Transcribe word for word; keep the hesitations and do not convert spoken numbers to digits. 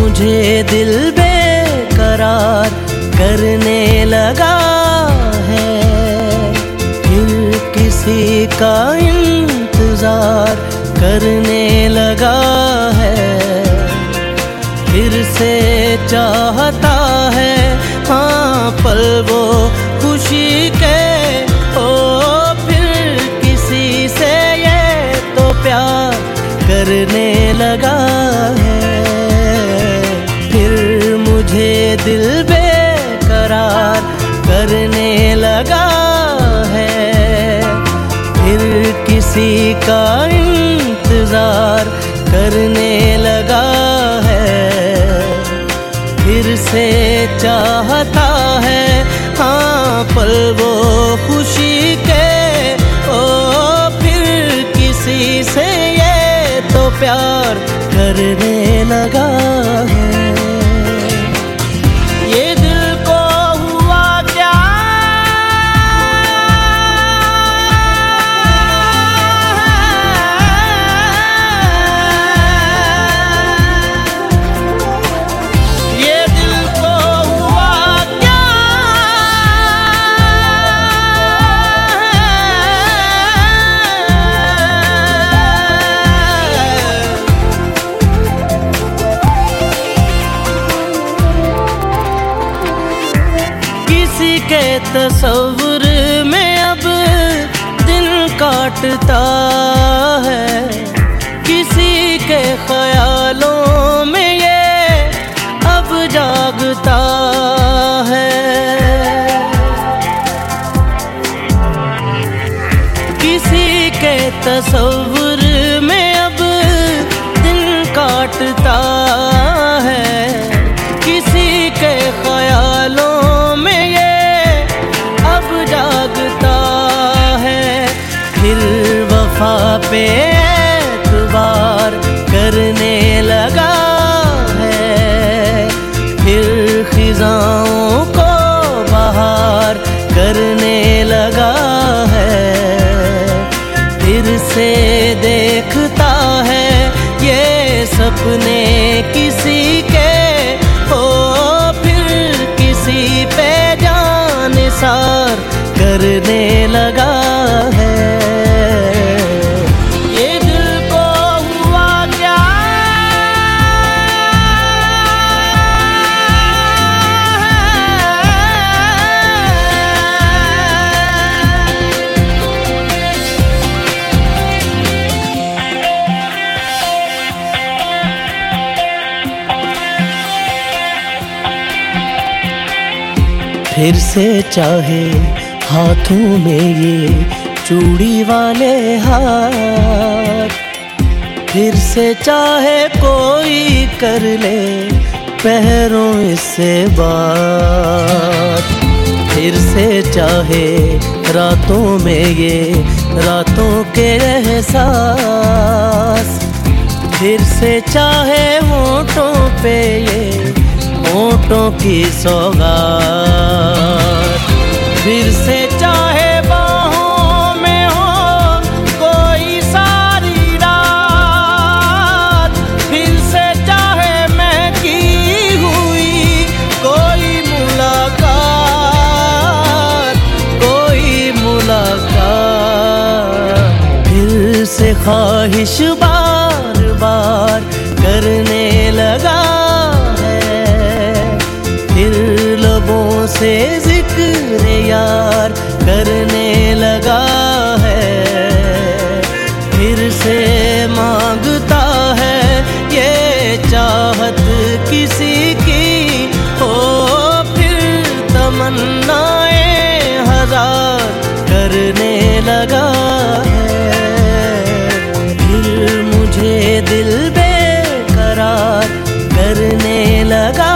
मुझे दिल बेकरार करने लगा है। फिर किसी का इंतजार करने लगा है। फिर से चाहता है हाँ पल वो खुशी के। ओ फिर किसी से ये तो प्यार करने लगा है। फिर मुझे दिल बेकरार करने लगा है। फिर किसी का इंतजार करने लगा है। फिर से चाहता है हाँ पल वो खुशी के। ओ फिर किसी से ये तो प्यार करने लगा है। ये दिल को हुआ क्या ये दिल को हुआ क्या किसी के तस्वुर में अब दिन काटता है। किसी के ख्यालों में ये अब जागता है। किसी के तस्वुर में अब दिन काटता है। किसी के ख्यालों में ये अब जागता है। फिर वफा पे एतबार करने लगा है। फिर खिजाओं को बहार करने लगा है। फिर से देखता है ये सपने किसी के। ओ फिर किसी पे जान निसार करने लगा है। ये दिल को हुआ क्या फिर से चाहे हाथों में ये चूड़ी वाले हाथ। फिर से चाहे कोई कर ले पैरों इससे बात। फिर से चाहे रातों में ये रातों के एहसास। फिर से चाहे होठों पे ये होठों की सौगात। फिर से चाहे बाहों में हो कोई सारी रात। फिर से चाहे महकी हुई कोई मुलाकात। कोई मुलाकात। फिर से ख्वाहिश बार बार करने लगा है। फिर लबों से जिक्र यार करने लगा है। फिर से मांगता है ये चाहत किसी की। हो फिर तमन्नाएं हजार करने लगा है। फिर मुझे दिल बेकरार करने लगा